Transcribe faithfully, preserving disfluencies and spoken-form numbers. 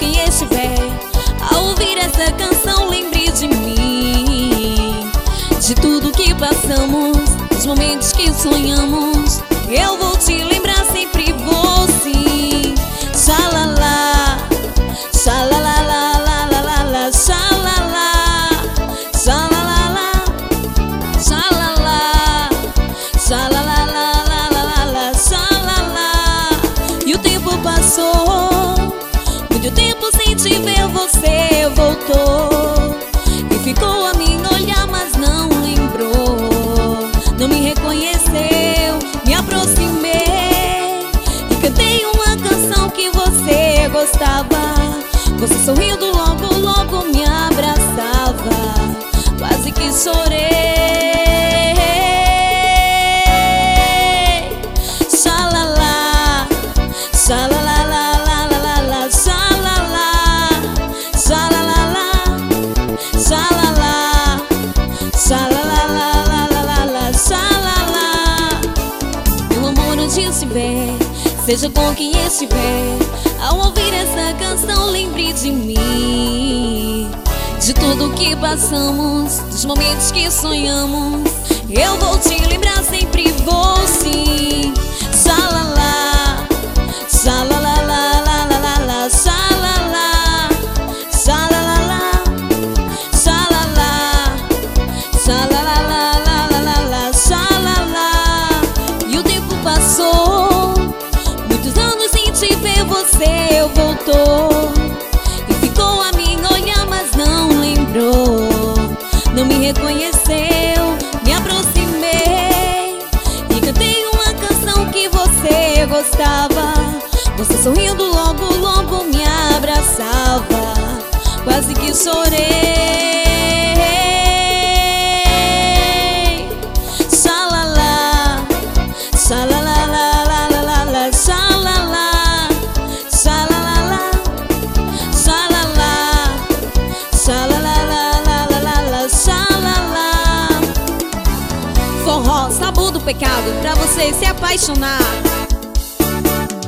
quem estiver a ouvir essa canção, lembre de mim, de tudo que passamos, dos momentos que sonhamos. Eu vou te lembrar, sempre vou sim. Xalala, xalala, xalala, xalala, xalala, xalala, xalala. E o tempo passou, muito tempo sem te ver, você voltou e ficou a me olhar, mas não lembrou, não me reconheceu. Me aproximei e cantei uma canção que você gostava. Você sorrindo logo, logo me abraçava, quase que chorei. Xalala, xalala, xalala, xalala, xalala, xalala, xalala. Meu amor, onde estiver, seja com quem estiver, ao ouvir essa canção, lembre de mim, de tudo que passamos, dos momentos que sonhamos. Eu vou te lembrar, sempre vou sim. Xalala, xalala, xalala, xalala, xalala, xalala, xalala. E o tempo passou, muitos anos sem te ver, você voltou e ficou a me olhar, mas não lembrou, não me reconheceu. Me aproximei e cantei uma canção que você gostava. Você sorrindo logo, logo me abraçava, quase que chorei. Xalala, xalala, xalala, xalala, xalala, xalala, xalala. Forró, sabor do pecado, pra você se apaixonar.